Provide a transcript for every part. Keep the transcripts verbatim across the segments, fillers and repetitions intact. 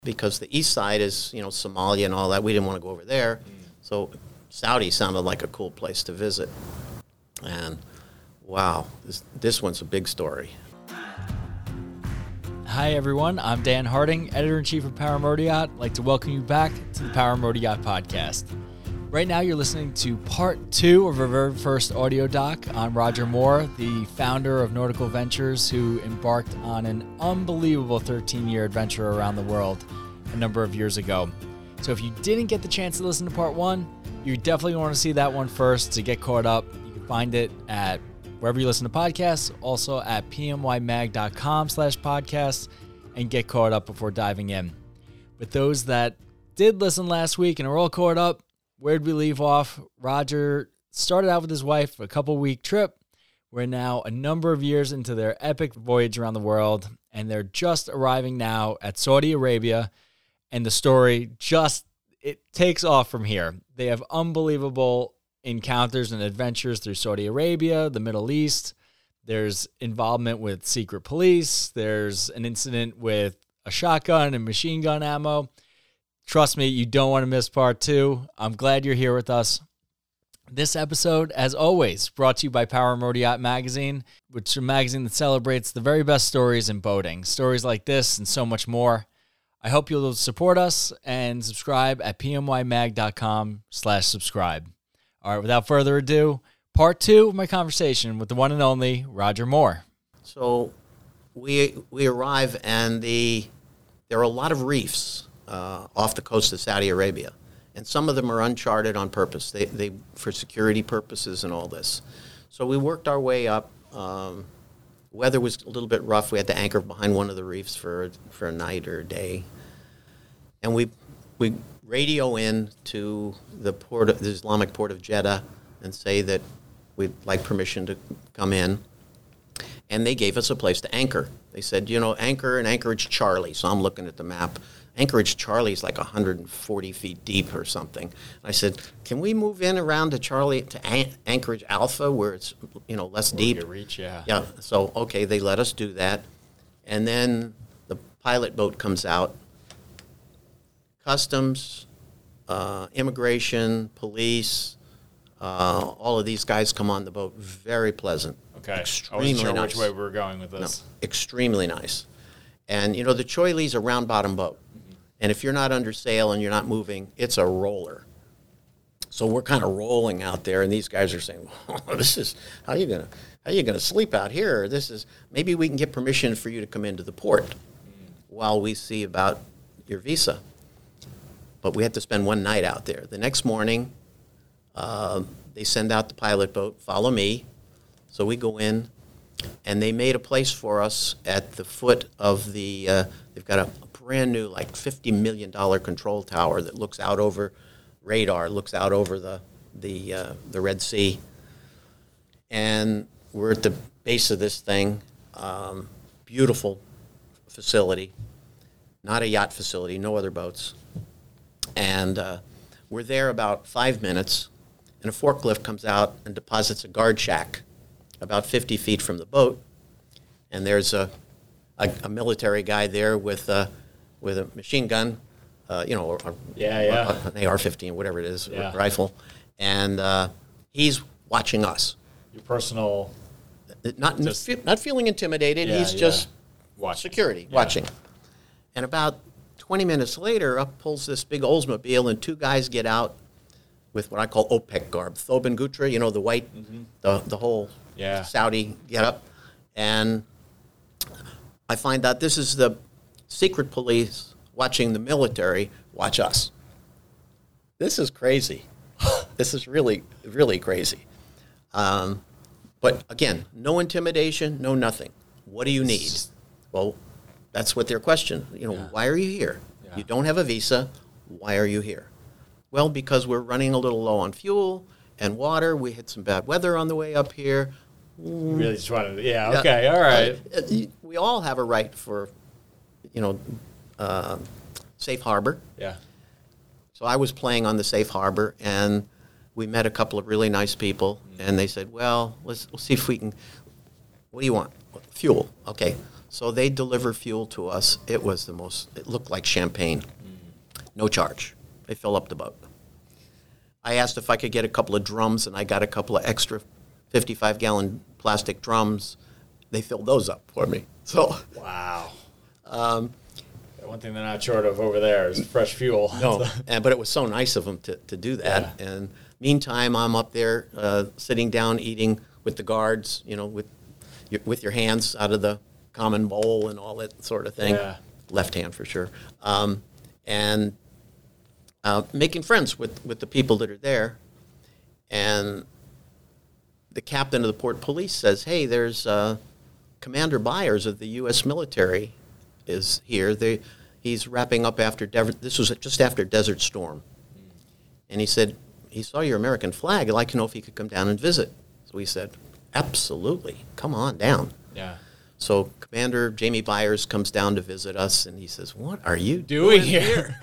because the east side is, you know, Somalia and all that. We didn't want to go over there. Mm. So Saudi sounded like a cool place to visit. And wow, this, this one's a big story. Hi, everyone. I'm Dan Harding, Editor-in-Chief of Power Motor Yacht. I'd like to welcome you back to the Power Motor Yacht Podcast. Right now, you're listening to part two of our very first audio doc on Roger Moore, the founder of Nautical Ventures, who embarked on an unbelievable thirteen-year adventure around the world a number of years ago. So if you didn't get the chance to listen to part one, you definitely want to see that one first to get caught up. You can find it at wherever you listen to podcasts, also at pmymag.com slash podcasts, and get caught up before diving in. But those that did listen last week and are all caught up, where'd we leave off? Roger started out with his wife a couple-week trip. We're now a number of years into their epic voyage around the world, and they're just arriving now at Saudi Arabia, and the story just, it takes off from here. They have unbelievable encounters and adventures through Saudi Arabia, the Middle East. There's involvement with secret police. There's an incident with a shotgun and machine gun ammo. Trust me, you don't want to miss part two. I'm glad you're here with us. This episode, as always, brought to you by Power Motor Yacht Magazine, which is a magazine that celebrates the very best stories in boating. Stories like this and so much more. I hope you'll support us and subscribe at pmymag.com slash subscribe. All right, without further ado, part two of my conversation with the one and only Roger Moore. So we we arrive, and the there are a lot of reefs uh, off the coast of Saudi Arabia, and some of them are uncharted on purpose. They they for security purposes and all this. So we worked our way up. Um, weather was a little bit rough. We had to anchor behind one of the reefs for for a night or a day, and we we. radio in to the port, of, the Islamic port of Jeddah, and say that we'd like permission to come in. And they gave us a place to anchor. They said, you know, anchor in Anchorage Charlie. So I'm looking at the map. Anchorage Charlie is like one hundred forty feet deep or something. And I said, can we move in around to Charlie to An- Anchorage Alpha, where it's, you know, less deep? You reach, yeah. Yeah. So okay, they let us do that, and then the pilot boat comes out. Customs, uh, immigration, police, uh, all of these guys come on the boat. Very pleasant. Okay. Extremely I wasn't sure nice. which way we were going with this. No, extremely nice. And, you know, the Choi Lee's a round-bottom boat. Mm-hmm. And if you're not under sail and you're not moving, it's a roller. So we're kind of rolling out there, and these guys are saying, oh, this is, how are you going to how are you going to sleep out here? This is, maybe we can get permission for you to come into the port mm-hmm. while we see about your visa. But we had to spend one night out there. The next morning, uh, they send out the pilot boat, follow me. So we go in, and they made a place for us at the foot of the, uh, they've got a, a brand new, like fifty million dollars control tower that looks out over radar, looks out over the, the, uh, the Red Sea. And we're at the base of this thing, um, beautiful facility, not a yacht facility, no other boats. And uh, we're there about five minutes, and a forklift comes out and deposits a guard shack about fifty feet from the boat. And there's a, a, a military guy there with a, with a machine gun, uh, you know, or, or yeah, yeah. an A R fifteen, whatever it is, yeah. rifle. And uh, he's watching us. Your personal... Not just, not feeling intimidated. Yeah, he's yeah. just Watch. security, yeah. watching. And about twenty minutes later, up pulls this big Oldsmobile, and two guys get out with what I call OPEC garb. Thoban Gutra, you know, the white, mm-hmm. the the whole yeah. Saudi get-up. And I find out this is the secret police watching the military watch us. This is crazy. This is really, really crazy. Um, but again, no intimidation, no nothing. What do you need? Well, that's what their question. You know, yeah. why are you here? Yeah. You don't have a visa. Why are you here? Well, because we're running a little low on fuel and water. We had some bad weather on the way up here. Mm. Really just wanted to, yeah, okay, yeah. all right. Uh, we all have a right for, you know, uh, safe harbor. Yeah. So I was playing on the safe harbor, and we met a couple of really nice people, mm. and they said, well, let's we'll see if we can, what do you want? Fuel. Okay. So they deliver fuel to us. It was the most, it looked like champagne. No charge. They fill up the boat. I asked if I could get a couple of drums, and I got a couple of extra fifty-five gallon plastic drums. They filled those up for me. So Wow. Um, One thing they're not short of over there is fresh fuel. No, and, but it was so nice of them to, to do that. Yeah. And meantime, I'm up there uh, sitting down eating with the guards, you know, with your, with your hands out of the common bowl and all that sort of thing. Yeah. Left hand for sure. Um, and uh, making friends with, with the people that are there. And the captain of the port police says, hey, there's uh, Commander Byers of the U S military is here. They, he's wrapping up after, De- this was just after Desert Storm. And he said, he saw your American flag. I'd like to know if he could come down and visit. So we said, absolutely, come on down. Yeah. So Commander Jamie Byers comes down to visit us, and he says, what are you Doing doing here?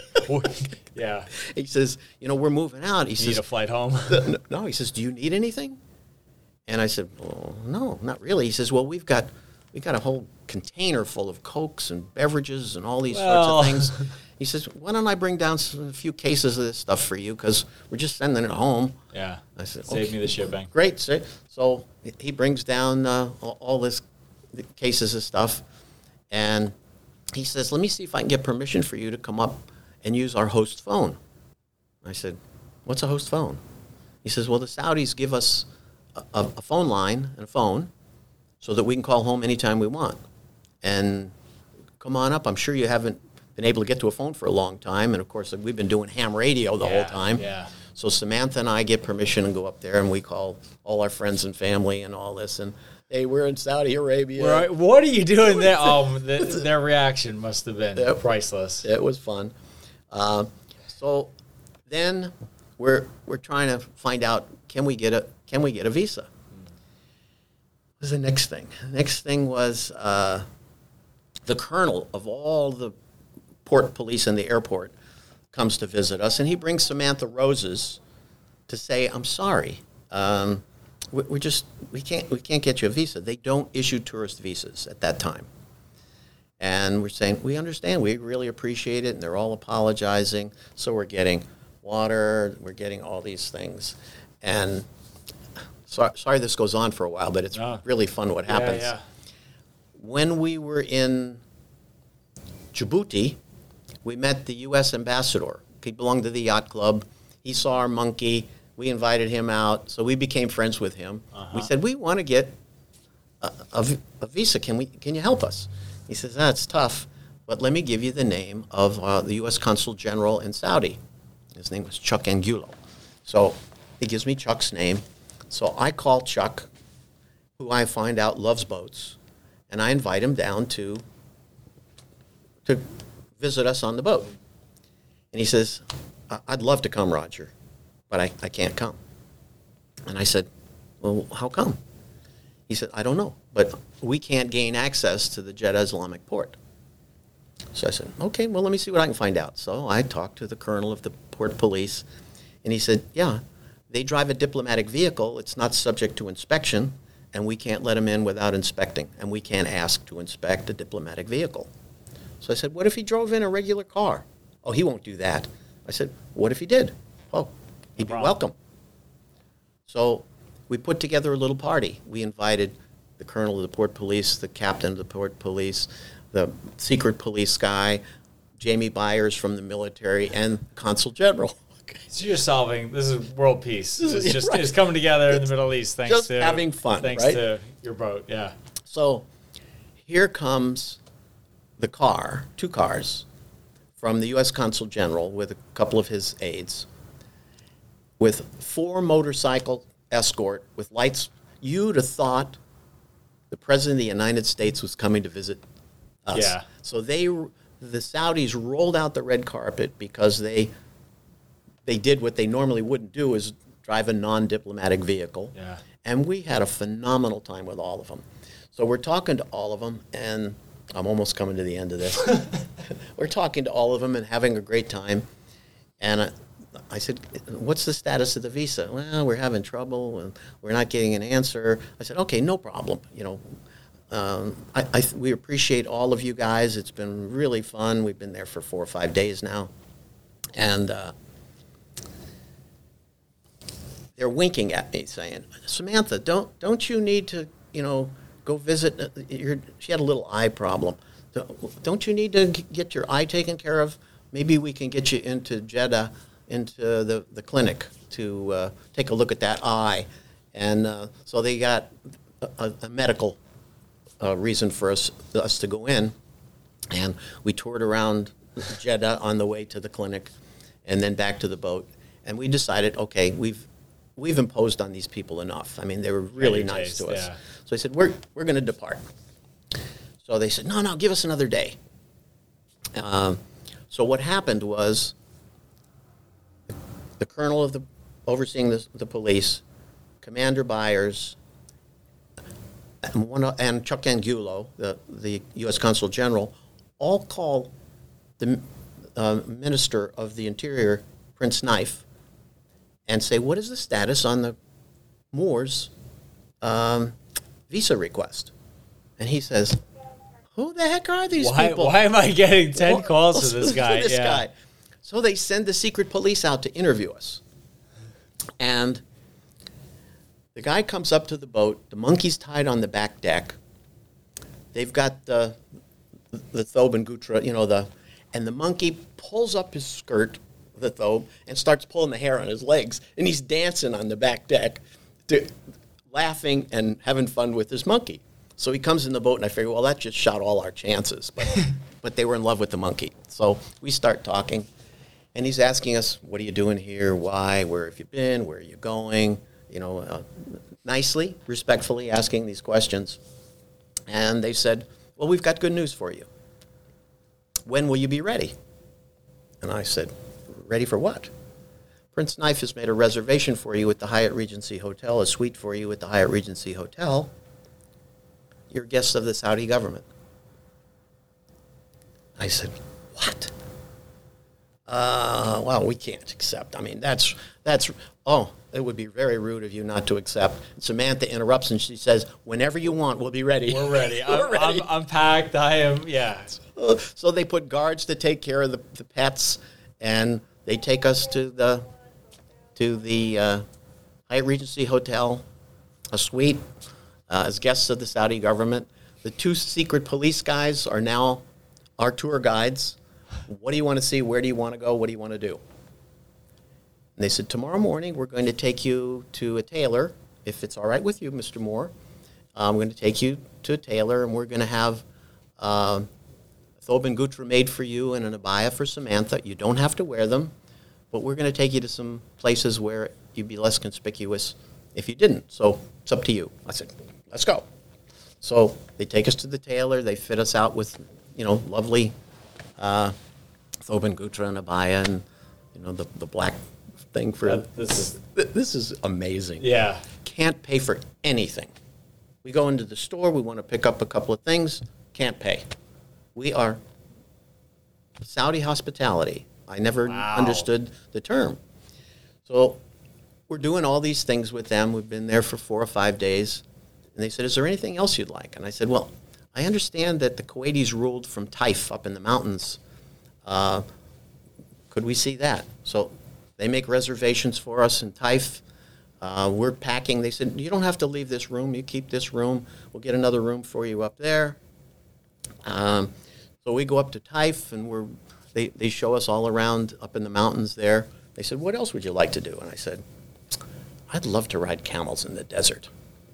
Yeah. He says, you know, we're moving out. He Need says, a flight home? no, he says, do you need anything? And I said, well, no, not really. He says, well, we've got we got a whole container full of Cokes and beverages and all these Well. sorts of things. He says, why don't I bring down some, a few cases of this stuff for you, because we're just sending it home. Yeah. I said, Save okay. me the shipping. Great. So, so he brings down uh, all, all this the cases of stuff, and he says, let me see if I can get permission for you to come up and use our host phone. I said, what's a host phone? He says, well, the Saudis give us a, a, a phone line and a phone so that we can call home anytime we want. And come on up. I'm sure you haven't been able to get to a phone for a long time. And, of course, we've been doing ham radio the Yeah, whole time. yeah. So Samantha and I get permission and go up there, and we call all our friends and family and all this. And, hey, we're in Saudi Arabia. Right. What are you doing there? Oh, the, their reaction must have been Yep. priceless. It was fun. Uh, so then we're we're trying to find out, can we get a can we get a visa? What was the next thing? The next thing was uh, the colonel of all the port police in the airport comes to visit us, and he brings Samantha roses to say, I'm sorry. Um, we, we just we can't we can't get you a visa. They don't issue tourist visas at that time. And we're saying, we understand, we really appreciate it, and they're all apologizing. So we're getting water, we're getting all these things. And so, sorry this goes on for a while, but it's No. really fun what happens. Yeah, When we were in Djibouti, we met the U S ambassador. He belonged to the yacht club. He saw our monkey. We invited him out, so we became friends with him. Uh-huh. We said, we want to get a, a, v- a visa. Can we? Can you help us? He says, that's tough, but let me give you the name of uh, the U S Consul General in Saudi. His name was Chuck Angulo. So he gives me Chuck's name. So I call Chuck, who I find out loves boats, and I invite him down to to visit us on the boat. And he says, I- I'd love to come, Roger, but I, I can't come. And I said, well, how come? He said, I don't know, but we can't gain access to the Jeddah Islamic port. So I said, okay, well, let me see what I can find out. So I talked to the colonel of the port police, and he said, yeah, they drive a diplomatic vehicle. It's not subject to inspection, and we can't let them in without inspecting, and we can't ask to inspect a diplomatic vehicle. So I said, what if he drove in a regular car? Oh, he won't do that. I said, what if he did? Oh, he'd be problem. welcome. So we put together a little party. We invited the colonel of the port police, the captain of the port police, the secret police guy, Jamie Byers from the military, and consul general. So you're solving, this is world peace. This is- It's just right. it's coming together in the Middle East thanks Just to having fun, thanks right? to your boat. Yeah. So here comes the car, two cars, from the U S Consul General with a couple of his aides, with four motorcycle escort with lights. You'd have thought the President of the United States was coming to visit us. Yeah. So they, the Saudis rolled out the red carpet because they they did what they normally wouldn't do, is drive a non-diplomatic vehicle. Yeah. And we had a phenomenal time with all of them. So we're talking to all of them, and I'm almost coming to the end of this. We're talking to all of them and having a great time. And I, I said, what's the status of the visa? Well, we're having trouble, and we're not getting an answer. I said, okay, no problem. You know, um, I, I th- we appreciate all of you guys. It's been really fun. We've been there for four or five days now. And uh, they're winking at me saying, Samantha, don't don't you need to, you know, go visit, uh, your, she had a little eye problem. Don't you need to g- get your eye taken care of? Maybe we can get you into Jeddah, into the, the clinic to uh, take a look at that eye. And uh, so they got a, a medical uh, reason for us, us to go in. And we toured around Jeddah on the way to the clinic and then back to the boat. And we decided, okay, we've we've imposed on these people enough. I mean, they were really Any nice taste, to us. yeah. So I said, we're, we're going to depart. So they said, no, no, give us another day. Um, so what happened was the colonel of the overseeing the, the police, Commander Byers, and, one, of- and Chuck Angulo, the, the U S Consul General, all call the uh, Minister of the Interior, Prince Knife, and say, what is the status on the Moors um, visa request? And he says, who the heck are these Why, people? why am I getting ten Well, calls to this guy? to this yeah. guy. So they send the secret police out to interview us. And the guy comes up to the boat. The monkey's tied on the back deck. They've got the, the thobe and gutra, you know, the, and the monkey pulls up his skirt, the thobe, and starts pulling the hair on his legs. And he's dancing on the back deck, to, laughing and having fun with his monkey. So he comes in the boat, and I figure, well, that just shot all our chances. But, but they were in love with the monkey. So we start talking, and he's asking us, what are you doing here? Why? Where have you been? Where are you going? You know, uh, nicely, respectfully asking these questions. And they said, well, we've got good news for you. When will you be ready? And I said, ready for what? Prince Knife has made a reservation for you at the Hyatt Regency Hotel, a suite for you at the Hyatt Regency Hotel. You're guests of the Saudi government. I said, what? Uh, well, we can't accept. I mean, that's, that's, oh, it would be very rude of you not to accept. Samantha interrupts and she says, whenever you want, we'll be ready. We're ready. We're I'm, ready. I'm, I'm packed. I am, yeah. So they put guards to take care of the, the pets, and they take us to the to the uh, Hyatt Regency Hotel, a suite, uh, as guests of the Saudi government. The two secret police guys are now our tour guides. What do you want to see? Where do you want to go? What do you want to do? And they said, tomorrow morning we're going to take you to a tailor, if it's all right with you, Mister Moore. Uh, I'm going to take you to a tailor, and we're going to have uh, thobe and gutra made for you and an abaya for Samantha. You don't have to wear them, but we're going to take you to some places where you'd be less conspicuous if you didn't. So it's up to you. I said, let's go. So they take us to the tailor. They fit us out with, you know, lovely uh, thobe and gutra and abaya and, you know, the, the black thing for... That- this is- This is amazing. Yeah. Can't pay for anything. We go into the store, we want to pick up a couple of things, can't pay. We are Saudi hospitality. I never Wow. understood the term. So we're doing all these things with them. We've been there for four or five days. And they said, is there anything else you'd like? And I said, well, I understand that the Kuwaitis ruled from Taif up in the mountains. Uh, could we see that? So they make reservations for us in Taif. Uh, we're packing. They said, you don't have to leave this room. You keep this room. We'll get another room for you up there. Um, so we go up to Taif, and we're, they, they show us all around up in the mountains there. They said, what else would you like to do? And I said, I'd love to ride camels in the desert.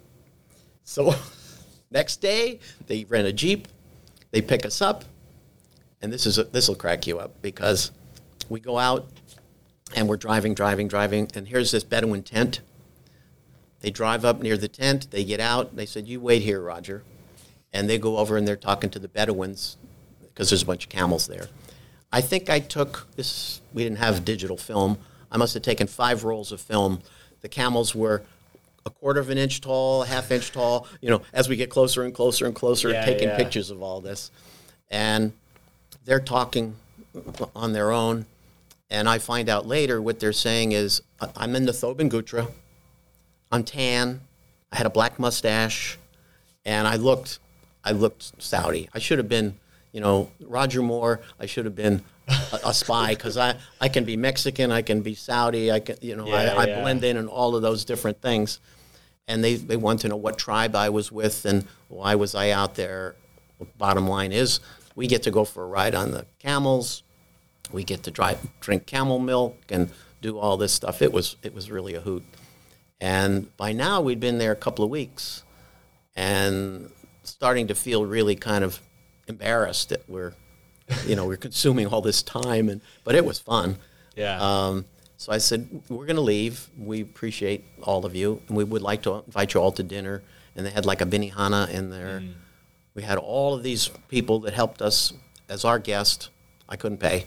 So next day, they rent a Jeep. They pick us up. And this is this will crack you up, because we go out, and we're driving, driving, driving, and here's this Bedouin tent. They drive up near the tent. They get out. They said, you wait here, Roger. And they go over, and they're talking to the Bedouins, because there's a bunch of camels there. I think I took this, we didn't have digital film. I must have taken five rolls of film. The camels were a quarter of an inch tall, a half inch tall, you know, as we get closer and closer and closer, Yeah, taking yeah. pictures of all this. And they're talking on their own. And I find out later what they're saying is, I- I'm in the thobe and gutra. I'm tan. I had a black mustache. And I looked I looked Saudi. I should have been, you know, Roger Moore. I should have been a, a spy because I, I can be Mexican, I can be Saudi, I can, you know, Yeah, I, I yeah. blend in and all of those different things. And they, they want to know what tribe I was with and why was I out there. Bottom line is, we get to go for a ride on the camels. We get to drive, drink camel milk and do all this stuff. It was it was really a hoot. And by now, we'd been there a couple of weeks and starting to feel really kind of embarrassed that we're, you know, we're consuming all this time. And but it was fun. Yeah. Um, so I said, we're going to leave. We appreciate all of you, and we would like to invite you all to dinner. And they had like a benihana in there. Mm. We had all of these people that helped us as our guest. I couldn't pay.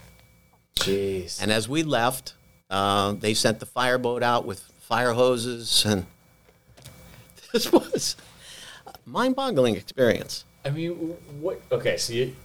Jeez. And as we left, uh, they sent the fireboat out with fire hoses, and this was a mind-boggling experience. I mean, what? Okay, so you.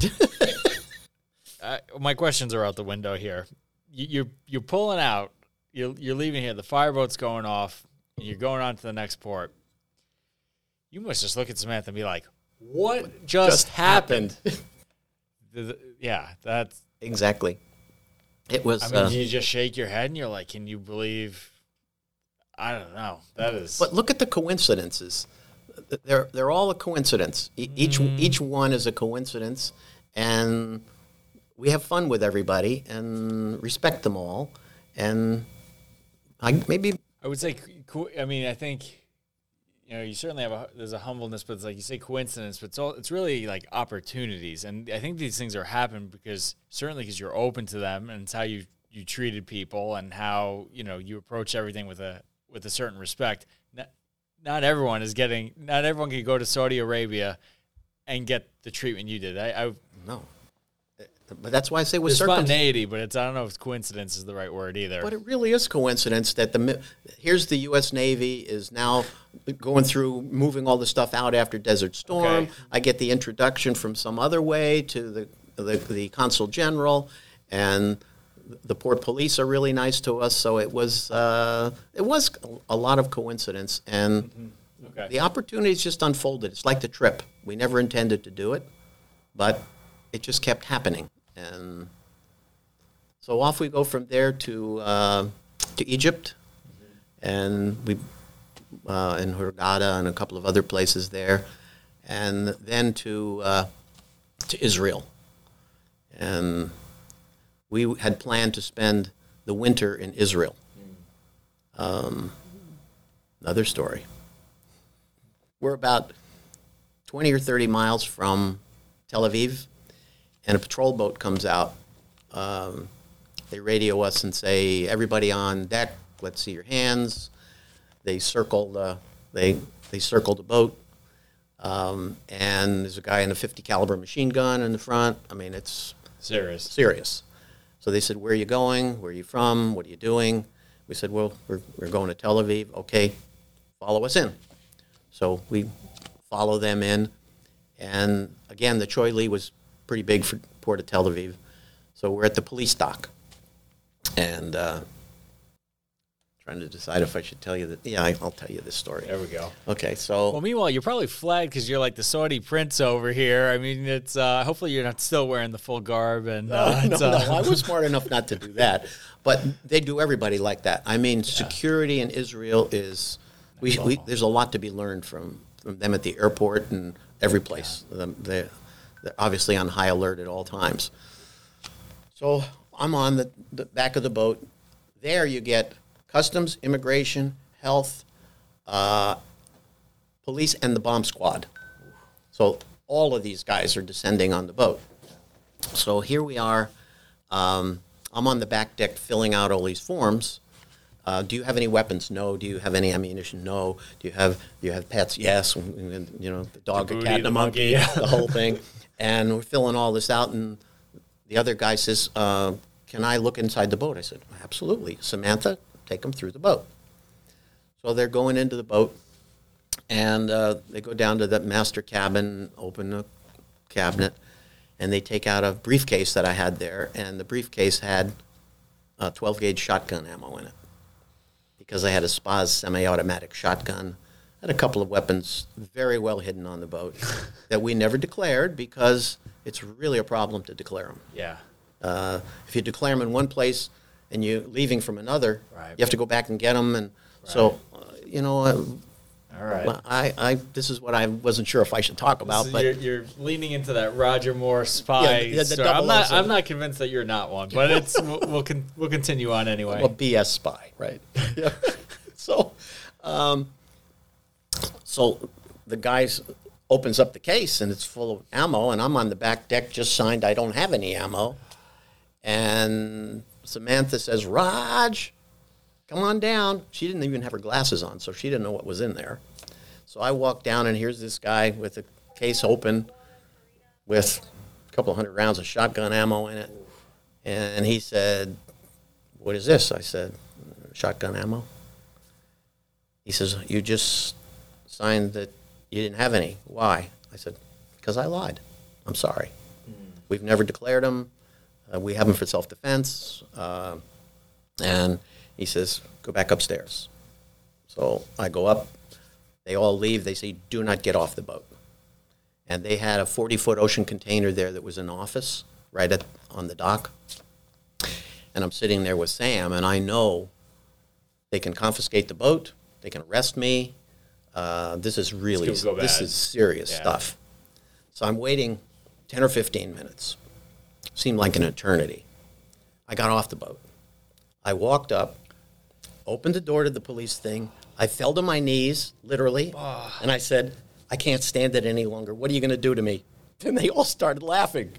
uh, my questions are out the window here. You, you're you're pulling out. You're you're leaving here. The fireboat's going off. And you're going on to the next port. You must just look at Samantha and be like, "What just, Just happened?" happened. The- the- yeah, that's. Exactly. It was. I mean, uh, you just shake your head and you're like, "Can you believe?" I don't know. That is. But look at the coincidences. They're they're all a coincidence. E- Each Mm. each one is a coincidence, and we have fun with everybody and respect them all. And I maybe I would say, co- I mean, I think, you know, you certainly have a, there's a humbleness, but it's like you say coincidence, but it's all, it's really like opportunities. And I think these things are happening because certainly because you're open to them and it's how you, you treated people and how, you know, you approach everything with a, with a certain respect. Not, not everyone is getting, not everyone can go to Saudi Arabia and get the treatment you did. I, I no. But that's why I say with there's circumstances. spontaneity, but it's, I don't know if coincidence is the right word either. But it really is coincidence that the mi- here's the U S Navy is now going through moving all the stuff out after Desert Storm. Okay. I get the introduction from some other way to the the, the consul general, and the port police are really nice to us. So it was uh, it was a lot of coincidence, and okay. the opportunities just unfolded. It's like the trip. We never intended to do it, but it just kept happening. And so off we go from there to uh, to Egypt, and we uh, in Hurghada and a couple of other places there, and then to uh, to Israel. And we had planned to spend the winter in Israel. Um, another story. We're about twenty or thirty miles from Tel Aviv, and a patrol boat comes out. Um, they radio us and say, "Everybody on deck, let's see your hands." They circle the they they circle the boat, um, and there's a guy in a fifty caliber machine gun in the front. I mean, it's Serious. serious. So they said, "Where are you going? Where are you from? What are you doing?" We said, "Well, we're we're going to Tel Aviv." "Okay, follow us in." So we follow them in, and again, the Choi Lee was pretty big for Port of Tel Aviv. So we're at the police dock, and uh, trying to decide if I should tell you that. Yeah, I- I'll tell you this story. There we go. Okay, so Well, meanwhile, you're probably flagged because you're like the Saudi prince over here. I mean, it's uh, hopefully you're not still wearing the full garb and uh, no, it's, no, uh, I was smart enough not to do that. But they do everybody like that. I mean, security in Israel is, we, we there's a lot to be learned from, from them at the airport and every place. Um, they're, they're obviously on high alert at all times. So I'm on the, the back of the boat. There you get customs, immigration, health, uh, police, and the bomb squad. So all of these guys are descending on the boat. So here we are. Um, I'm on the back deck filling out all these forms. Uh, do you have any weapons? No. Do you have any ammunition? No. Do you have do you have pets? Yes. And, and, you know, the dog, The the booty, cat, and the the monkey, monkey, yeah. the whole thing. And we're filling all this out, and the other guy says, uh, "Can I look inside the boat?" I said, "Absolutely, Samantha. Take them through the boat." So they're going into the boat, and uh, they go down to the master cabin, open the cabinet, and they take out a briefcase that I had there, and the briefcase had a twelve gauge shotgun ammo in it, because I had a Spaz semi-automatic shotgun, had a couple of weapons very well hidden on the boat that we never declared because it's really a problem to declare them. Yeah. Uh, if you declare them in one place and you're leaving from another, Right. you have to go back and get them. And so, uh, you know, uh, All right. I, I, this is what I wasn't sure if I should talk about, So but you're, you're leaning into that Roger Moore spy. Yeah, the- the story. I'm double not. also. I'm not convinced that you're not one, but it's we'll we'll, con- we'll continue on anyway. I'm a B S spy, right? Yeah. So, um, so the guy opens up the case and it's full of ammo, and I'm on the back deck, just signed. I don't have any ammo, and Samantha says, "Raj, come on down." She didn't even have her glasses on, so she didn't know what was in there. So I walk down, and here's this guy with a case open with a couple hundred rounds of shotgun ammo in it. And he said, "What is this?" I said, "Shotgun ammo." He says, "You just signed that you didn't have any. Why?" I said, "Because I lied. I'm sorry. We've never declared them. Uh, we have them for self-defense." Uh, and he says, "Go back upstairs." So I go up. They all leave. They say, "Do not get off the boat." And they had a forty-foot ocean container there that was an office right at, on the dock. And I'm sitting there with Sam, and I know they can confiscate the boat. They can arrest me. Uh, this is really, This could go this bad. is serious Yeah. stuff. So I'm waiting ten or fifteen minutes. Seemed like an eternity. I got off the boat. I walked up, opened the door to the police thing. I fell to my knees, literally, and I said, "I can't stand it any longer. What are you going to do to me?" And they all started laughing.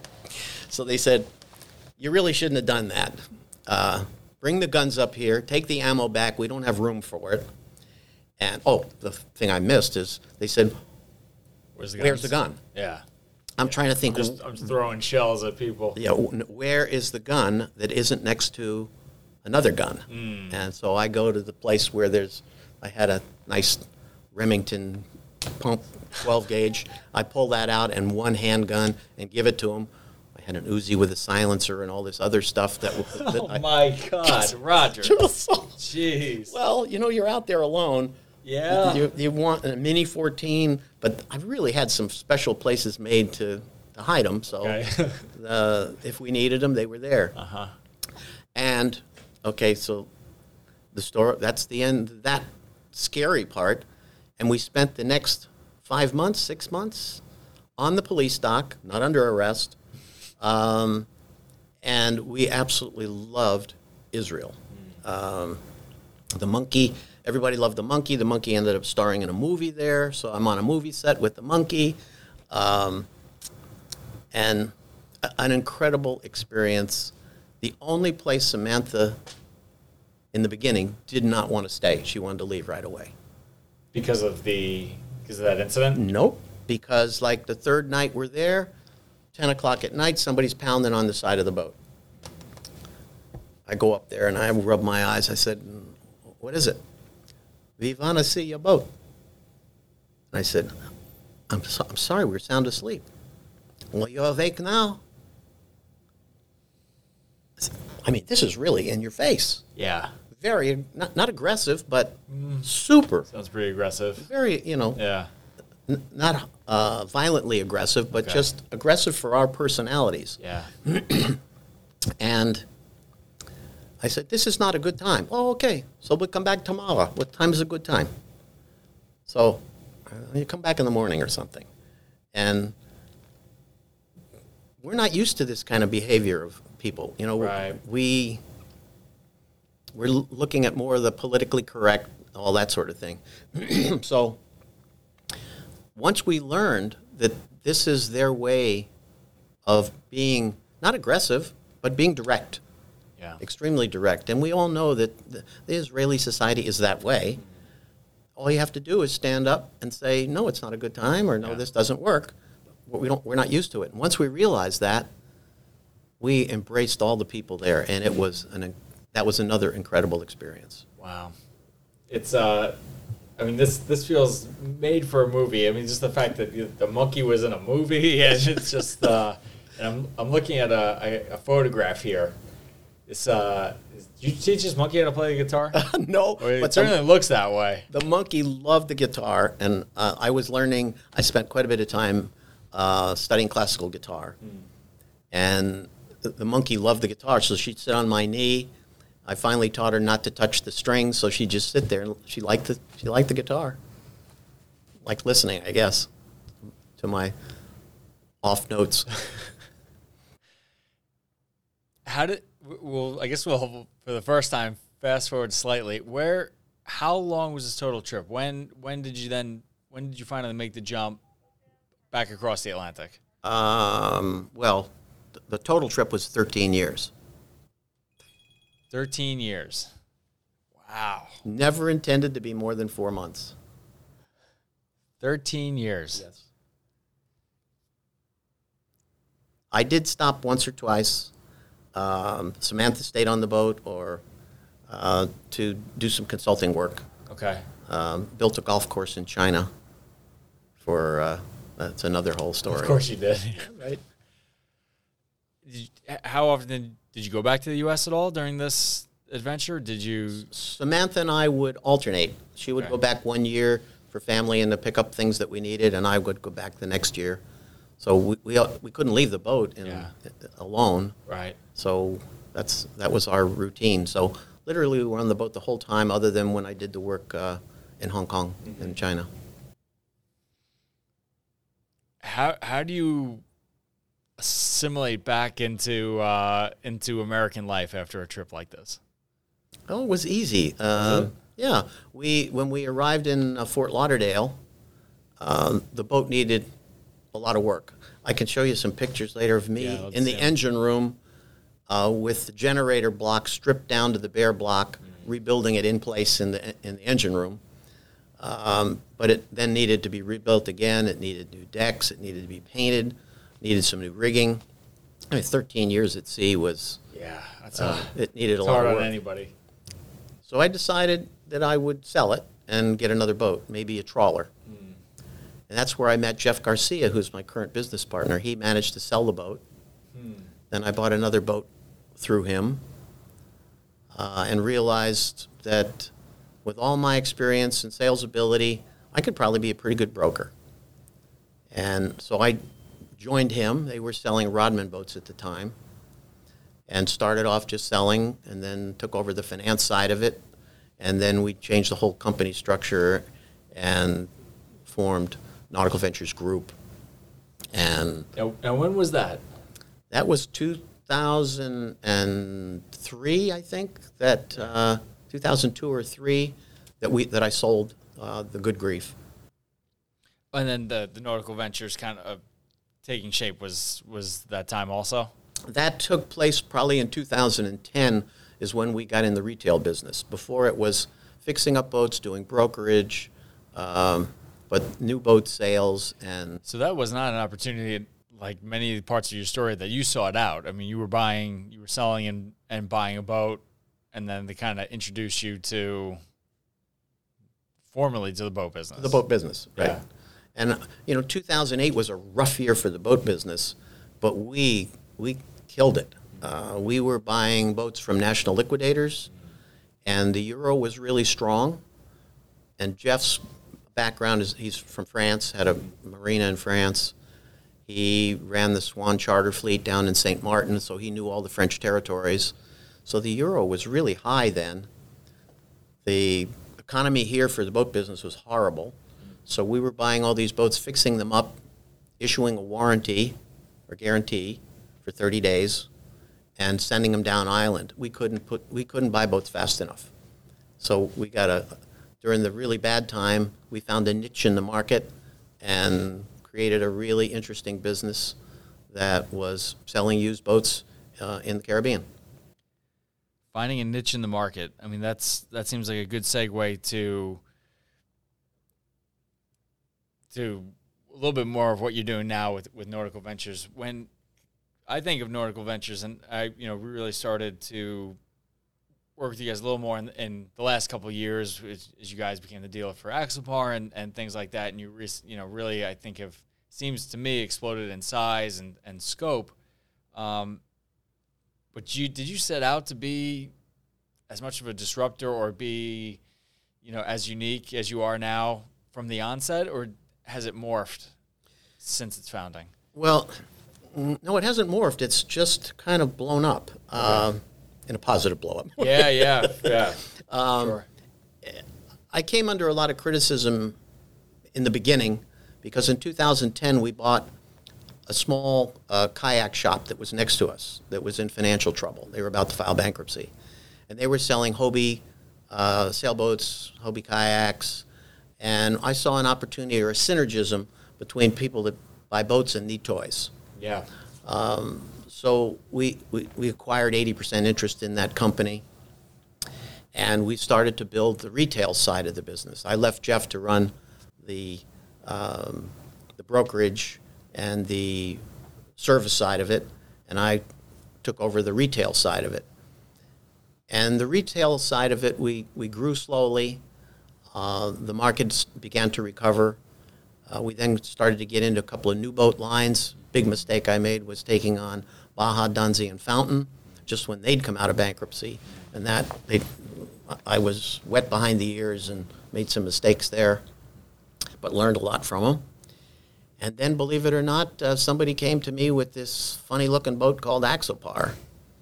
So they said, "You really shouldn't have done that. Uh, bring the guns up here. Take the ammo back. We don't have room for it." And, oh, the thing I missed is they said, Where's the, "Where's the guns? gun?" Yeah. I'm trying to think, I'm just, I'm just throwing shells at people. yeah, w- where is the gun that isn't next to another gun? Mm. And so I go to the place where there's, I had a nice Remington pump twelve gauge. I pull that out and one handgun and give it to him. I had an Uzi with a silencer and all this other stuff that, w- that Oh I, my God, Roger. So, Jeez. well, you know, you're out there alone. Yeah. You, you want a Mini fourteen, but I really had some special places made to, to hide them. So Okay. uh, if we needed them, they were there. Uh huh. And, okay, so the story, that's the end of that scary part. And we spent the next five months, six months on the police dock, not under arrest. Um, and we absolutely loved Israel. Um, the monkey, everybody loved the monkey. The monkey ended up starring in a movie there. So I'm on a movie set with the monkey. Um, and a- an incredible experience. The only place Samantha, in the beginning, did not want to stay. She wanted to leave right away. Because of the because of that incident. Nope. Because, like, the third night we're there, ten o'clock at night, somebody's pounding on the side of the boat. I go up there and I rub my eyes. I said, "What is it?" "We want to see your boat." And I said, I'm, so, I'm sorry, we're sound asleep." "Well, you're awake now." I said, I mean, this is really in your face. Yeah. Very, not, not aggressive, but super. Sounds pretty aggressive. Very, you know, Yeah. n- not uh, violently aggressive, but Okay. just aggressive for our personalities. Yeah. And I said, "This is not a good time." "Oh, okay. So we'll come back tomorrow. What time is a good time?" So uh, you come back in the morning or something. And we're not used to this kind of behavior of people. You know, Right. we, we're l- looking at more of the politically correct, all that sort of thing. So once we learned that this is their way of being not aggressive, but being direct, Yeah. extremely direct. And we all know that the, the Israeli society is that way. All you have to do is stand up and say, "No, it's not a good time," or "No, Yeah. this doesn't work." We don't, we're not used to it. And once we realized that, we embraced all the people there, and it was an, that was another incredible experience. Wow. It's uh I mean this this feels made for a movie. I mean just the fact that the the monkey was in a movie and it's just uh and I'm I'm looking at a a, a photograph here. It's uh, is, did you teach this monkey how to play the guitar? No, Or it but certainly the, looks that way. the monkey loved the guitar, and uh, I was learning. I spent quite a bit of time uh, studying classical guitar, mm. and the, the monkey loved the guitar. So she'd sit on my knee. I finally taught her not to touch the strings, so she'd just sit there, and she liked the she liked the guitar, liked listening, I guess, to my off notes. How did? Well, I guess we'll for the first time fast forward slightly. Where? How long was this total trip? When? When did you then? When did you finally make the jump back across the Atlantic? Um, well, th- the total trip was thirteen years. Thirteen years. Wow. Never intended to be more than four months. Thirteen years. Yes. I did stop once or twice. Um, Samantha stayed on the boat, or uh, to do some consulting work. Okay. Um, built a golf course in China. For uh, that's another whole story. Of course you did. Right. Did you, how often did, did you go back to the U S at all during this adventure? Did you? Samantha and I would alternate. She would Okay. go back one year for family and to pick up things that we needed, and I would go back the next year. So we we, we couldn't leave the boat in, Yeah. alone. Right. So that's that was our routine. So literally, we were on the boat the whole time, other than when I did the work uh, in Hong Kong mm-hmm. and China. How how do you assimilate back into uh, into American life after a trip like this? Oh, it was easy. Uh, yeah, we when we arrived in uh, Fort Lauderdale, uh, the boat needed a lot of work. I can show you some pictures later of me Yeah, let's in the see 'em. engine room uh, with the generator block stripped down to the bare block, mm-hmm. rebuilding it in place in the in the engine room. Um, but it then needed to be rebuilt again. It needed new decks. It needed to be painted. Needed some new rigging. I mean, thirteen years at sea was Yeah, that's uh, hard. it needed a It's lot hard of on work. anybody. So I decided that I would sell it and get another boat, maybe a trawler. Mm. And that's where I met Jeff Garcia, who's my current business partner. He managed to sell the boat. Mm. Then I bought another boat through him uh, and realized that with all my experience and sales ability, I could probably be a pretty good broker. And so I joined him. They were selling Rodman boats at the time. And started off just selling, and then took over the finance side of it, and then we changed the whole company structure and formed Nautical Ventures Group. And Now, now when was that? that was two thousand three, I think, that uh, two thousand two or three that we that I sold uh, the Good Grief. And then the, the Nautical Ventures kind of uh, taking shape was was that time also? That took place probably in two thousand ten is when we got in the retail business. Before it was fixing up boats, doing brokerage, um, but new boat sales. And So that was not an opportunity like many parts of your story that you sought out. I mean, you were buying, you were selling and, and buying a boat, and then they kind of introduced you to formally to the boat business. the boat business, right? Yeah. And, you know, two thousand eight was a rough year for the boat business, but we we killed it. Uh, we were buying boats from national liquidators, and the euro was really strong. And Jeff's background is he's from France, had a marina in France. He ran the Swan charter fleet down in Saint Martin, so he knew all the French territories. So the euro was really high then. The economy here for the boat business was horrible. So we were buying all these boats, fixing them up, issuing a warranty or guarantee for thirty days, and sending them down island. We couldn't put we couldn't buy boats fast enough. So we got a during the really bad time, we found a niche in the market and created a really interesting business that was selling used boats uh, in the Caribbean. Finding a niche in the market. I mean, that's that seems like a good segue to to a little bit more of what you're doing now with, with Nautical Ventures. When I think of Nautical Ventures, and I, you know, really started to work with you guys a little more in, in the last couple of years as, as you guys became the dealer for Axopar and, and things like that. And you, re, you know, really, I think have seems to me exploded in size and, and scope. Um, But you did you set out to be as much of a disruptor or be, you know, as unique as you are now from the onset, or has it morphed since its founding? Well, no, it hasn't morphed. It's just kind of blown up uh, in a positive blow up. Yeah, yeah, yeah. Um, sure. I came under a lot of criticism in the beginning because in two thousand ten we bought a small uh, kayak shop that was next to us that was in financial trouble. They were about to file bankruptcy. And they were selling Hobie uh, sailboats, Hobie kayaks, and I saw an opportunity or a synergism between people that buy boats and need toys. Yeah. Um, so we, we, we acquired eighty percent interest in that company, and we started to build the retail side of the business. I left Jeff to run the um, the brokerage and the service side of it, and I took over the retail side of it. And the retail side of it, we, we grew slowly. Uh, the markets began to recover. Uh, we then started to get into a couple of new boat lines. Big mistake I made was taking on Baja, Dunsey, and Fountain just when they'd come out of bankruptcy. And that, they, I was wet behind the ears and made some mistakes there, but learned a lot from them. And then, believe it or not, uh, somebody came to me with this funny-looking boat called Axopar.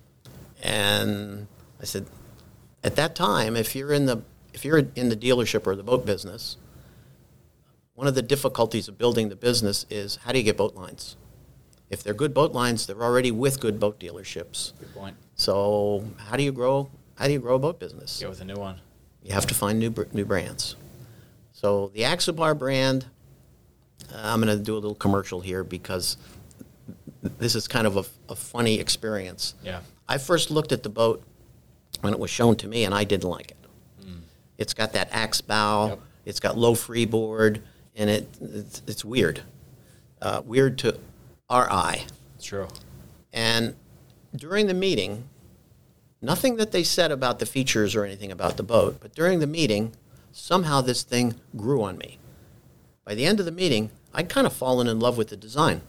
And I said, at that time, if you're in the if you're in the dealership or the boat business, one of the difficulties of building the business is how do you get boat lines? If they're good boat lines, they're already with good boat dealerships. Good point. So how do you grow? How do you grow a boat business? Get with a new one. You have to find new br- new brands. So the Axopar brand. Uh, I'm going to do a little commercial here because this is kind of a, a funny experience. Yeah. I first looked at the boat when it was shown to me, and I didn't like it. Mm. It's got that axe bow. Yep. It's got low freeboard, and it it's, it's weird. Uh, weird to our eye. True. And during the meeting, nothing that they said about the features or anything about the boat, but during the meeting, somehow this thing grew on me. By the end of the meeting, I'd kind of fallen in love with the design.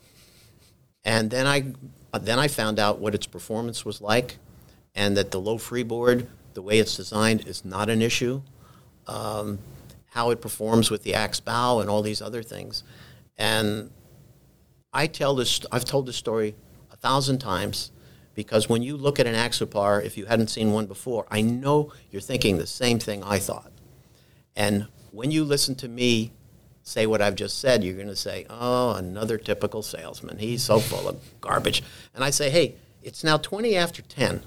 And then I then I found out what its performance was like, and that the low freeboard, the way it's designed, is not an issue. Um, how it performs with the axe bow and all these other things. And I tell this, I've told this story a thousand times, because when you look at an Axopar, if you hadn't seen one before, I know you're thinking the same thing I thought. And when you listen to me say what I've just said, you're going to say, oh, another typical salesman. He's so full of garbage. And I say, hey, it's now twenty after ten.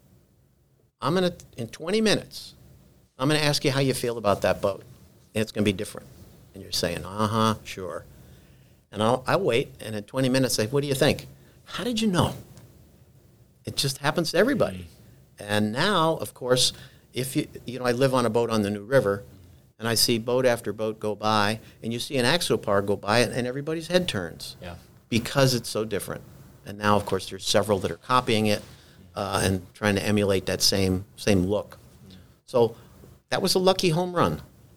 I'm going to, in twenty minutes, I'm going to ask you how you feel about that boat. And it's going to be different. And you're saying, uh-huh, sure. And I'll, I'll wait, and in twenty minutes, say, what do you think? How did you know? It just happens to everybody. And now, of course, if you, you know, I live on a boat on the New River, and I see boat after boat go by, and you see an Axopar go by, and everybody's head turns. Yeah. Because it's so different. And now, of course, there's several that are copying it uh, and trying to emulate that same same look. So that was a lucky home run.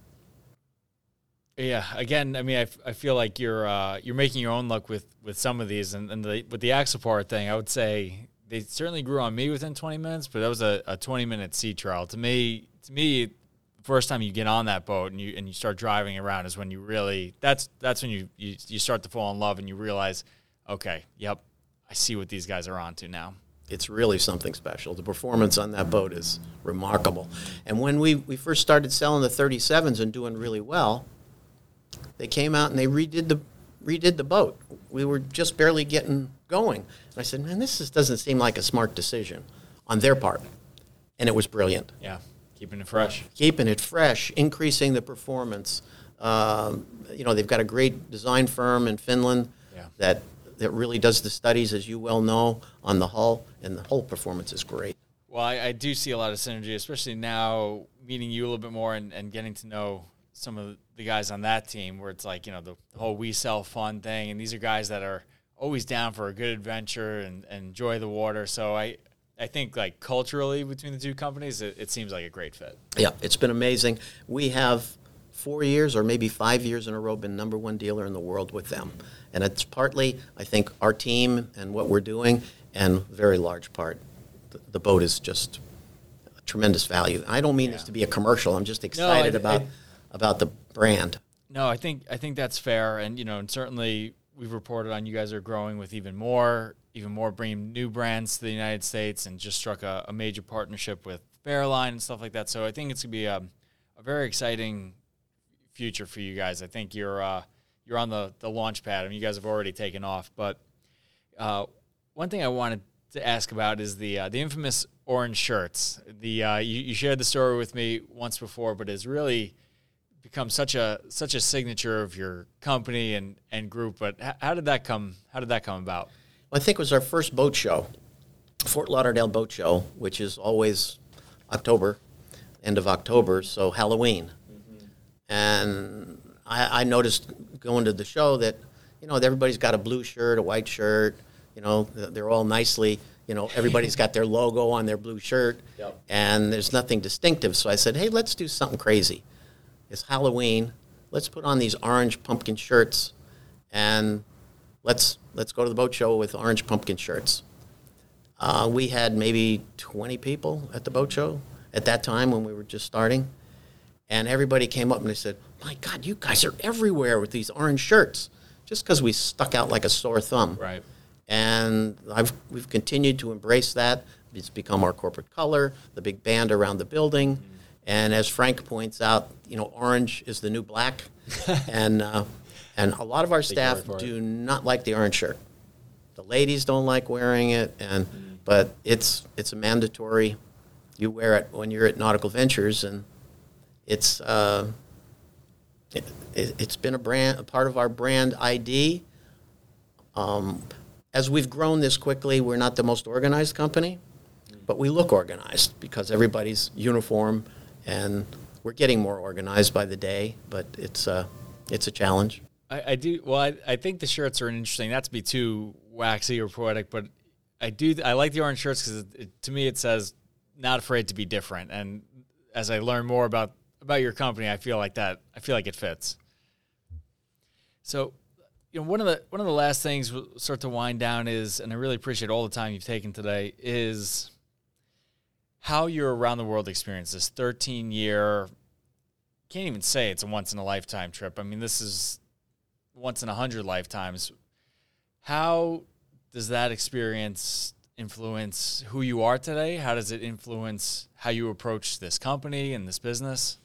Yeah. Again, I mean, I, f- I feel like you're uh, you're making your own luck with, with some of these, and, and the, with the Axopar thing, I would say they certainly grew on me within twenty minutes, but that was a, a twenty minute sea trial. To me, to me, first time you get on that boat and you and you start driving around is when you really that's that's when you, you you start to fall in love and you realize, okay, yep, I see what these guys are onto now. It's really something special. The performance on that boat is remarkable. And when we, we first started selling the thirty-sevens and doing really well, they came out and they redid the redid the boat. We were just barely getting going. And I said, man, this is, doesn't seem like a smart decision on their part. And it was brilliant. Yeah, keeping it fresh. Keeping it fresh, increasing the performance. Um, you know, they've got a great design firm in Finland yeah. that that really does the studies, as you well know, on the hull, and the hull performance is great. Well, I, I do see a lot of synergy, especially now meeting you a little bit more and, and getting to know some of the guys on that team, where it's like, you know, the, the whole we sell fun thing, and these are guys that are always down for a good adventure and, and enjoy the water. So I, I think, like, culturally between the two companies, it, it seems like a great fit. Yeah, it's been amazing. We have four years or maybe five years in a row been number one dealer in the world with them. And it's partly, I think, our team and what we're doing, and very large part, the, the boat is just a tremendous value. I don't mean Yeah. this to be a commercial. I'm just excited I- about I- about the brand. No, I think I think that's fair, and you know, and certainly we've reported on you guys are growing with even more, even more bringing new brands to the United States, and just struck a, a major partnership with Fairline and stuff like that. So I think it's gonna be a, a very exciting future for you guys. I think you're uh, you're on the the launch pad. I mean, you guys have already taken off. But uh, one thing I wanted to ask about is the uh, the infamous orange shirts. The uh, you, you shared the story with me once before, but it's really become such a such a signature of your company and, and group. But h- how did that come? How did that come about? I think it was our first boat show, Fort Lauderdale Boat Show, which is always October, end of October, so Halloween. Mm-hmm. And I, I noticed going to the show that, you know, everybody's got a blue shirt, a white shirt, you know, they're all nicely, you know, everybody's got their logo on their blue shirt, yep. And there's nothing distinctive. So I said, hey, let's do something crazy. It's Halloween. Let's put on these orange pumpkin shirts, and let's let's go to the boat show with orange pumpkin shirts. Uh, we had maybe twenty people at the boat show at that time when we were just starting, and everybody came up and they said, "My God, you guys are everywhere with these orange shirts," just because we stuck out like a sore thumb. Right. And I've we've continued to embrace that. It's become our corporate color, the big band around the building. Mm-hmm. And as Frank points out, you know, orange is the new black, and uh, and a lot of our staff do not like the orange shirt. The ladies don't like wearing it, and mm-hmm. but it's it's a mandatory. You wear it when you're at Nautical Ventures, and it's uh, it, it, it's been a brand, a part of our brand I D. Um, as we've grown this quickly, we're not the most organized company, but we look organized because everybody's uniform. And we're getting more organized by the day, but it's uh, it's a challenge. I, I do. Well, I, I think the shirts are interesting. Not to be too waxy or poetic, but I do. I like the orange shirts because to me it says "not afraid to be different." And as I learn more about about your company, I feel like that. I feel like it fits. So, you know, one of the one of the last things we'll start to wind down is, and I really appreciate all the time you've taken today, is how your around the world experience, this thirteen year, can't even say it's a once in a lifetime trip. I mean, this is once in a hundred lifetimes. How does that experience influence who you are today? How does it influence how you approach this company and this business?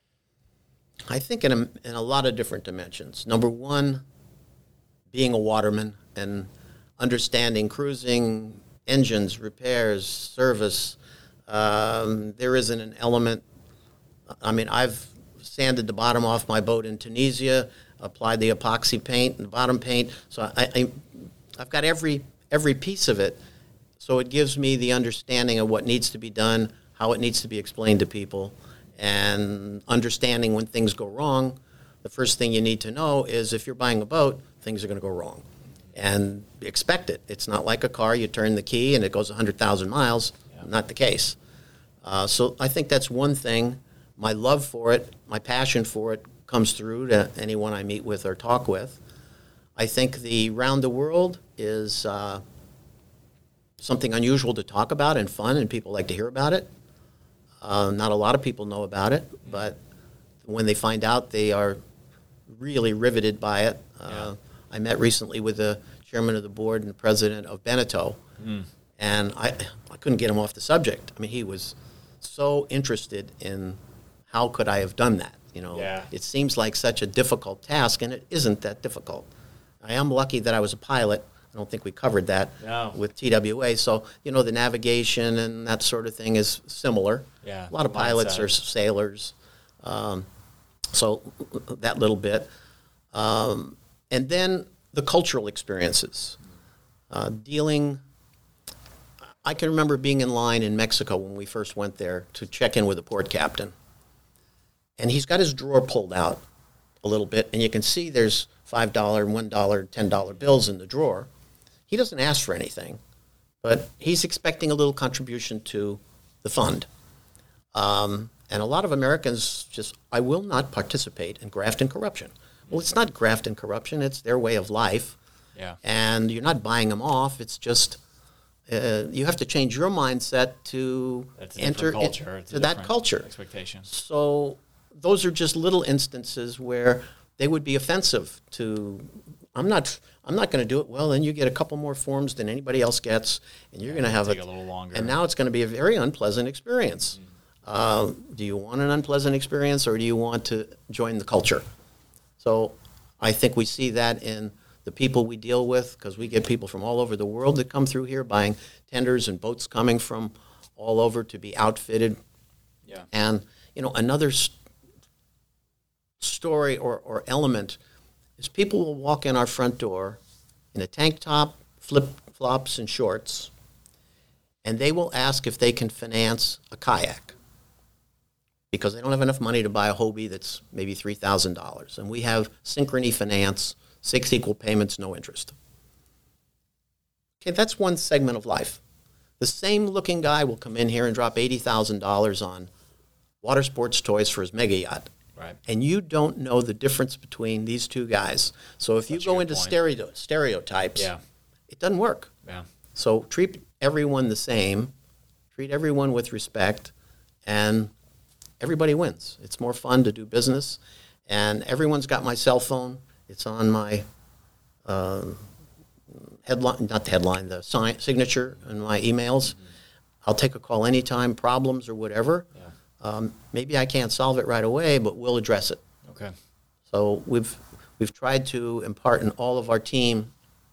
I think in a, in a lot of different dimensions. Number one, being a waterman and understanding cruising, engines, repairs, service. Um, there isn't an element. I mean, I've sanded the bottom off my boat in Tunisia, applied the epoxy paint and the bottom paint. So I, I, I've got every every piece of it. So it gives me the understanding of what needs to be done, how it needs to be explained to people, and understanding when things go wrong. The first thing you need to know is if you're buying a boat, things are going to go wrong. And expect it. It's not like a car. You turn the key and it goes one hundred thousand miles. Not the case. Uh, so I think that's one thing. My love for it, my passion for it comes through to anyone I meet with or talk with. I think the round the world is uh, something unusual to talk about and fun, and people like to hear about it. Uh, not a lot of people know about it, but when they find out, they are really riveted by it. Uh, yeah. I met recently with the chairman of the board and the president of Beneteau. Mm. And I, I couldn't get him off the subject. I mean, he was so interested in how could I have done that. You know, yeah. It seems like such a difficult task, and it isn't that difficult. I am lucky that I was a pilot. I don't think we covered that no. with T W A. So, you know, the navigation and that sort of thing is similar. Yeah, a lot of pilots are sailors. Um, so that little bit. Um, and then the cultural experiences. Uh, dealing... I can remember being in line in Mexico when we first went there to check in with the port captain. And he's got his drawer pulled out a little bit, and you can see there's five dollars, one dollar, ten dollar bills in the drawer. He doesn't ask for anything, but he's expecting a little contribution to the fund. Um, and a lot of Americans just, I will not participate in graft and corruption. Well, it's not graft and corruption. It's their way of life. Yeah. And you're not buying them off. It's just... uh, you have to change your mindset to That's a enter different culture. in- It's a to that different culture. expectation. So those are just little instances where they would be offensive to. I'm not. I'm not going to do it. Well, then you get a couple more forms than anybody else gets, and you're going to have take it a little longer. And now it's going to be a very unpleasant experience. Um, do you want an unpleasant experience, or do you want to join the culture? So I think we see that in the people we deal with, because we get people from all over the world that come through here buying tenders and boats coming from all over to be outfitted. Yeah. And, you know, another st- story or, or element is people will walk in our front door in a tank top, flip-flops, and shorts, and they will ask if they can finance a kayak because they don't have enough money to buy a Hobie that's maybe three thousand dollars. And we have Synchrony Finance, six equal payments, no interest. Okay, that's one segment of life. The same looking guy will come in here and drop eighty thousand dollars on water sports toys for his mega yacht. Right. And you don't know the difference between these two guys. So if you Such a go good into point. stereo, stereotypes, Yeah. it doesn't work. Yeah. So treat everyone the same, treat everyone with respect, and everybody wins. It's more fun to do business. And everyone's got my cell phone. It's on my uh, headline, not the headline, the sign, signature and my emails. Mm-hmm. I'll take a call anytime, problems or whatever. Yeah. Um, maybe I can't solve it right away, but we'll address it. Okay. So we've we've tried to impart in all of our team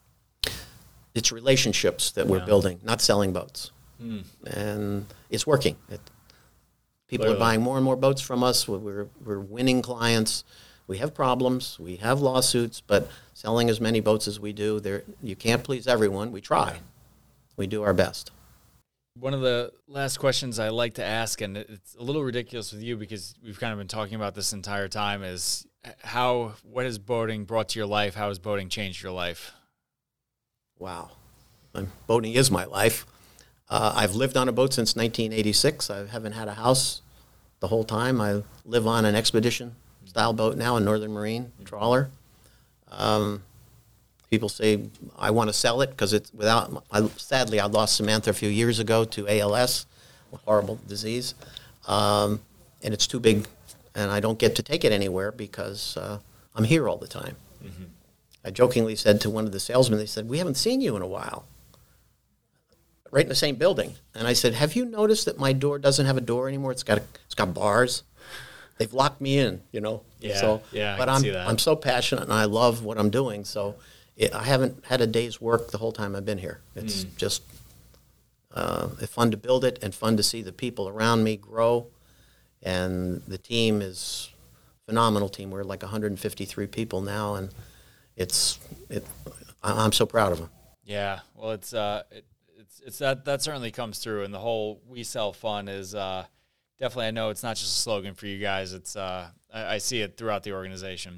it's relationships that we're Yeah. building, not selling boats. Mm. And it's working. It, people Clearly. are buying more and more boats from us. We're, we're winning clients. We have problems. We have lawsuits, but selling as many boats as we do, there you can't please everyone. We try. We do our best. One of the last questions I like to ask, and it's a little ridiculous with you because we've kind of been talking about this entire time, is how, what has boating brought to your life? How has boating changed your life? Wow. Um, boating is my life. Uh, I've lived on a boat since nineteen eighty-six. I haven't had a house the whole time. I live on an expedition style boat now, a Northern Marine trawler. Um, people say I want to sell it because it's without. I, sadly, I lost Samantha a few years ago to A L S, a horrible disease, um, and it's too big, and I don't get to take it anywhere because uh, I'm here all the time. Mm-hmm. I jokingly said to one of the salesmen, they said, "We haven't seen you in a while." Right in the same building, and I said, "Have you noticed that my door doesn't have a door anymore? It's got a, it's got bars. They've locked me in, you know." Yeah, so, yeah, I But can I'm see that. I'm so passionate, and I love what I'm doing. So it, I haven't had a day's work the whole time I've been here. It's Mm. just uh, it's fun to build it, and fun to see the people around me grow. And the team is a phenomenal team. We're like one hundred fifty-three people now, and it's it. I- I'm so proud of them. Yeah, well, it's uh, it, it's it's that that certainly comes through, and the whole "we sell fun" is uh, definitely. I know it's not just a slogan for you guys. It's uh, I, I see it throughout the organization.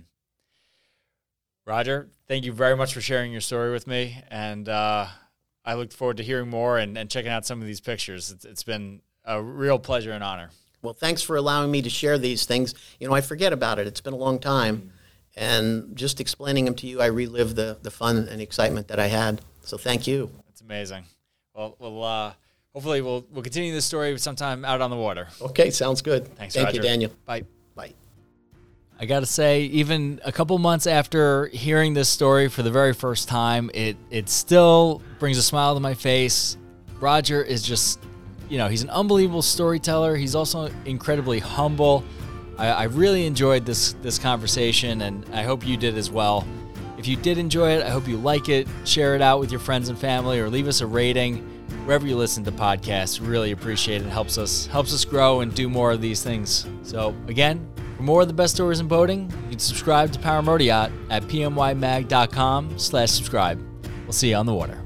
Roger, thank you very much for sharing your story with me, and uh, I look forward to hearing more and, and checking out some of these pictures. It's, it's been a real pleasure and honor. Well, thanks for allowing me to share these things. You know, I forget about it. It's been a long time. And just explaining them to you, I relive the, the fun and excitement that I had. So thank you. It's amazing. Well, we'll uh, hopefully we'll we'll continue this story sometime out on the water. Okay, sounds good. Thanks, Thank Roger. you, Daniel. Bye. Bye. I got to say, even a couple months after hearing this story for the very first time, it it still brings a smile to my face. Roger is just, you know, he's an unbelievable storyteller. He's also incredibly humble. I, I really enjoyed this this conversation, and I hope you did as well. If you did enjoy it, I hope you like it, share it out with your friends and family, or leave us a rating wherever you listen to podcasts. Really appreciate it. It helps us helps us grow and do more of these things. So again, for more of the best stories in boating, you can subscribe to Power Motor Yacht at p m y mag dot com slash subscribe. We'll see you on the water.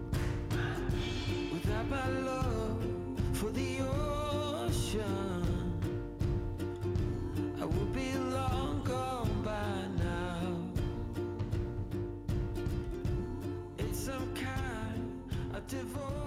Without my love for the ocean, I would be long gone by now. It's some kind of devotion.